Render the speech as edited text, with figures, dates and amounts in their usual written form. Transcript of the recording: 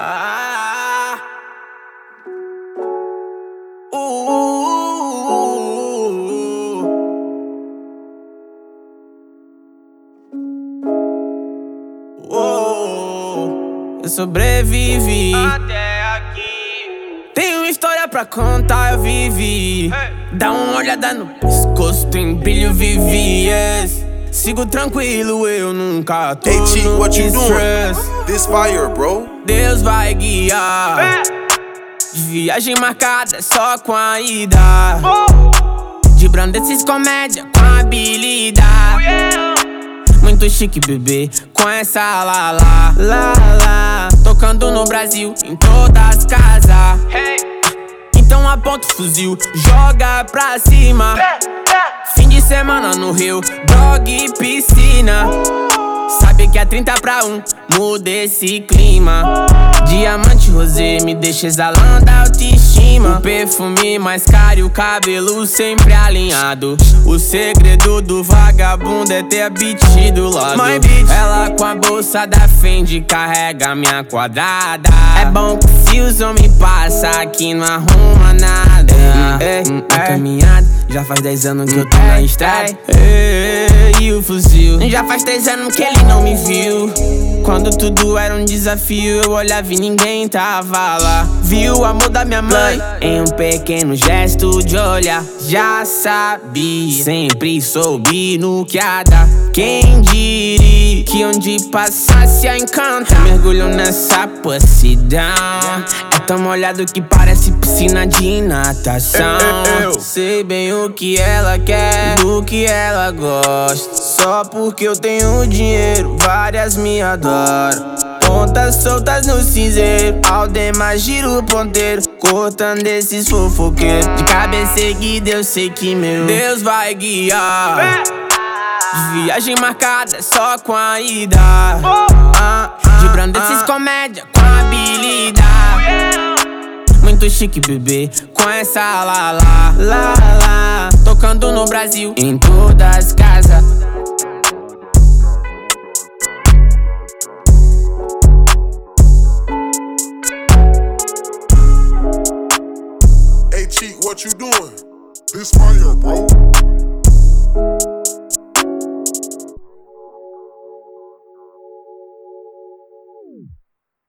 Ah, eu sobrevivi até aqui. Tenho história pra contar, eu vivi. Dá uma olhada no pescoço, tem brilho, vivi, yes. Sigo tranquilo, eu nunca tô Hey, T, no what you stress. doing? This fire, bro. Deus vai guiar. Viagem marcada só com a ida. De brandeces comédia com habilidade. Muito chique, bebê, com essa lá. Tocando no Brasil, em todas as casas. Então aponta o fuzil, joga pra cima. Fim de semana no Rio, dog e piscina. Sabe que é 30 pra 1, muda esse clima. Diamante rosé me deixa exalando a autoestima. O perfume mais caro e o cabelo sempre alinhado. O segredo do vagabundo é ter a bitch do lado. My bitch. Ela com a bolsa da Fendi carrega minha quadrada. É bom que se os homens passam aqui não arruma nada. Caminhada, já faz 10 anos que eu tô na estrada. E o fuzil, já faz 3 anos que ele não me viu. Quando tudo era um desafio, eu olhava e ninguém tava lá. Viu o amor da minha mãe em um pequeno gesto de olhar. Já sabia, sempre soube no que há dar. Quem diria que onde passasse a encanta. Mergulho nessa possidão. É tão molhado que parece piscina de natação. Sei bem o que ela quer, do que ela gosta. Só porque eu tenho dinheiro, várias me adoram. Pontas soltas no cinzeiro, Aldemar gira o ponteiro, cortando esses fofoqueiros. De cabeça erguida eu sei que meu Deus vai guiar. Viagem marcada só com a ida. De brandeces comédia com habilidade. Muito chique, bebê, com essa lá. Tocando no Brasil, em todas as casas. Hey, Cheat, what you doing? This fire, bro.